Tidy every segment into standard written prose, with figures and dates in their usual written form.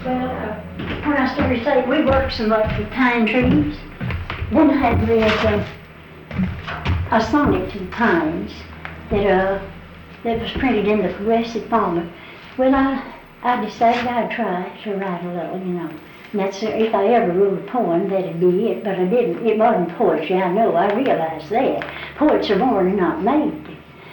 Well, when I started saying we worked so much with pine trees, then I had read a sonnet to the pines that was printed in the Progressive Farmer. Well, I decided I'd try to write a little, you know. And that's if I ever wrote a poem, that'd be it. But I didn't. It wasn't poetry. I know. I realized that poets are born and not made.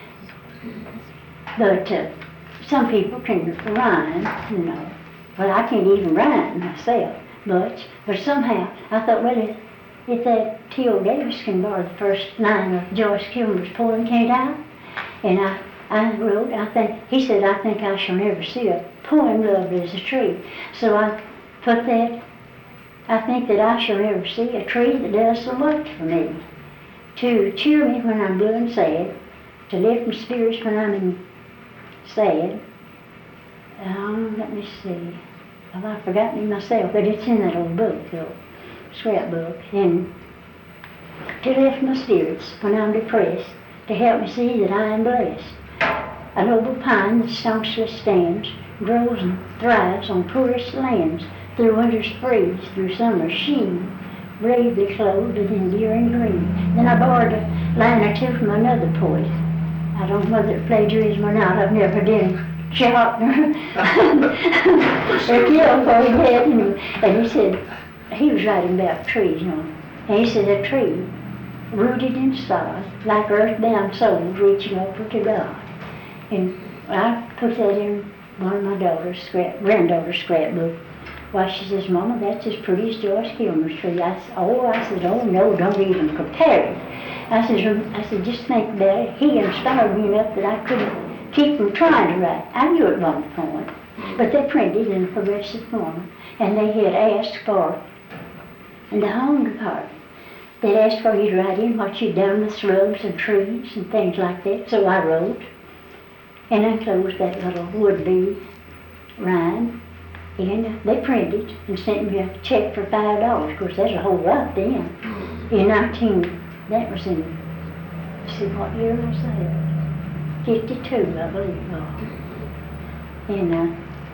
But some people can rhyme, you know. Well, I can't even rhyme myself much. But somehow I thought, well, if that T.O. Davis can borrow the first line of Joyce Kilmer's poem, can't I? And I wrote, he said, I think I shall never see a poem loved as a tree. So I put that, I think that I shall never see a tree that does so much for me. To cheer me when I'm blue and sad, to lift my spirits when I'm sad. Let me see. Well, I've forgotten it myself, but it's in that old book, the scrapbook. And to lift my spirits when I'm depressed, to help me see that I am blessed. A noble pine that staunchly stands, grows and thrives on poorest lands, through winter's freeze, through summer's sheen, bravely clothed with enduring green. Then I borrowed a line or two from another poet. I don't know whether it's plagiarism or not. I've never been shot or killed for his head. And he said, he was writing about trees, you know. And he said, a tree rooted in sod, like earthbound souls reaching over to God. And I put that in one of my granddaughter's scrapbook. Why, she says, Mama, that's as pretty as Joyce Kilmer's tree. I said, oh no, don't even compare it. I said, just think about it. He inspired me enough that I couldn't keep from trying to write. I knew it wasn't a poem, but they printed in the Progressive Farmer, and they had asked for, in the home department, they'd asked for you to write in what you'd done with shrubs and trees and things like that. So I wrote, and enclosed that little would-be rhyme. And they printed and sent me a check for $5. Of course, that's a whole lot then. That was in, let's see, what year was that? 52, I believe it was. And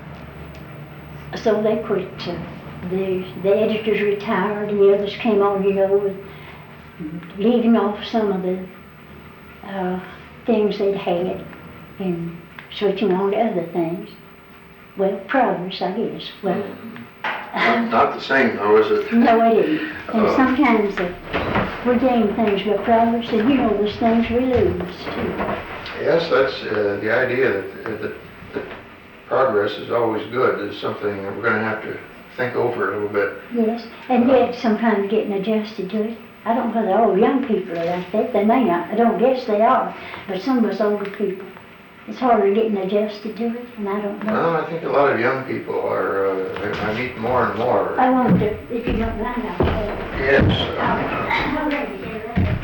so they quit. The editors retired and the others came on, you know, with leaving off some of the things they'd had and switching on to other things. Well, progress, I guess. Well, not the same, though, is it? No, it isn't. And sometimes we gain things by progress, and you know, there's things we lose, too. Yes, that's the idea that progress is always good. It's something that we're going to have to think over a little bit. Yes, and yet sometimes getting adjusted to it. I don't know whether all young people are like that. They may not. I don't guess they are. But some of us older people, it's harder getting adjusted to it, and I don't know. Well, I think a lot of young people are, I meet more and more. I want to, if you don't mind, I'll show you. Yes. I'm ready to hear that.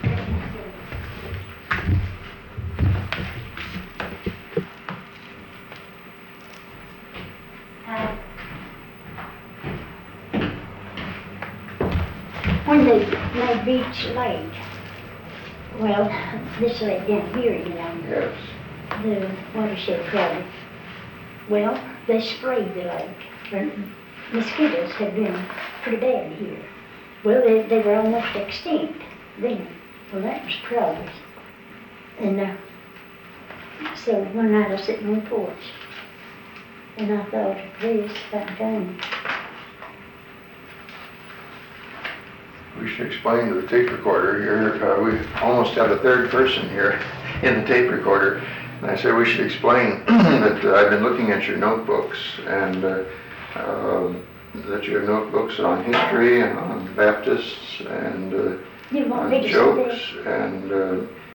When they made Beach Lake, well, this lake down here, you know. Yes. The watershed project. Well, they sprayed the lake. The mosquitoes had been pretty bad here. Well, they were almost extinct then. Well, that was progress. And so one night I was sitting on the porch, and I thought of this about time. We should explain to the tape recorder here, we almost have a third person here in the tape recorder. And I said we should explain that I've been looking at your notebooks, and that you have notebooks on history and on Baptists and on jokes and